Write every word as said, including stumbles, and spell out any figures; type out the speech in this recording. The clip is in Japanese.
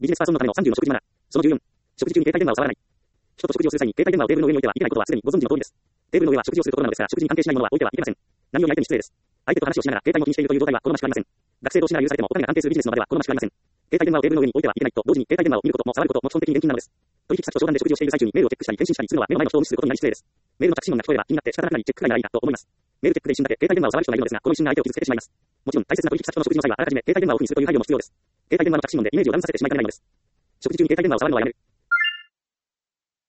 ビジネスパーソンのためのさんじゅうの食事マナー。そのじゅうよん、食事中に携帯電話を触らない。人と食事をする際に携帯電話をテーブルの上に置いてはいけないことはすでにご存知の通りです。テーブルの上は食事をするところなのですが、食事に関係しないものは置いてはいけません。何より相手に失礼です。相手と話をしながら携帯も気にしているという状態は好ましくありません。学生同士なら許されてもお金が安定するビジネスの場では好ましくありません。携帯電話をテーブルの上に置いてはいけないと同時に携帯電話を見ることも触ることも基本的に厳禁なのです。取引先と商談で食事をしている最中にメールをチェックしたり返信したりするのは目の前の人を無視することになり失礼です。メールの着信音が聞こえれば気になって仕方なくなりチェックくらいならいいなと思います。メールチェックで一瞬だけ携帯電話を触る人がいるのですが、この一瞬が相手を傷つけてしまいます。もちろん大切な取引先との食事の際はあらかじめ携帯電話をオフにするという配慮も必要です。携帯電話の着信音でイメージをダウンさせてしまいかねないのです。食事中に携帯電話を触るのはやめる。